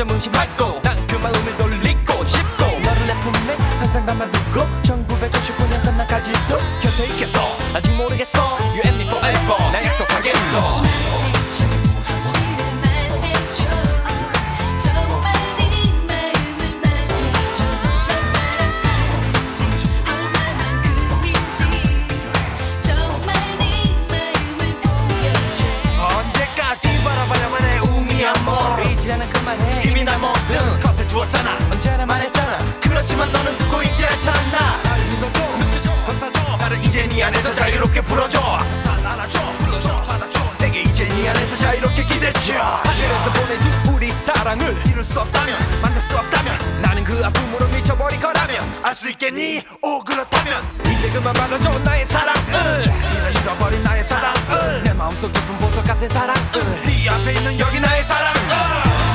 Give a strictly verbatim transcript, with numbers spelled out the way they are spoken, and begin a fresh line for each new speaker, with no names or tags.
그저 무심하고 난 그 마음을 돌리고 싶고 너를 내 품에 항상 담아두고 천구백오십구 년 전날까지도 곁에 있겠어. 아직 모르겠어. You and me forever. 나 약속하겠어. 이미 날 모든 것을 주었잖아. 언제나 말했잖아. 그렇지만 너는 듣고 있지 않잖아. 나를 믿어줘, 느껴줘, 감싸줘. 나를 이제 네 안에서 자유롭게 풀어줘. 날 알아줘, 불러줘, 받아줘. 내게 이제 네 안에서 자유롭게 기대줘. 하늘에서 보내준 우리 사랑을 이룰 수 없다면, 만날 수 없다면, 나는 그 아픔으로 미쳐버릴 거라면 알 수 있겠니? 오 그렇다면 이제 그만 받아줘 나의 사랑을. 이런 잃어버린 나의 사랑을. 내 마음속 깊은 보석 같은 사랑을. 네 앞에 있는 여기 나의 사랑을.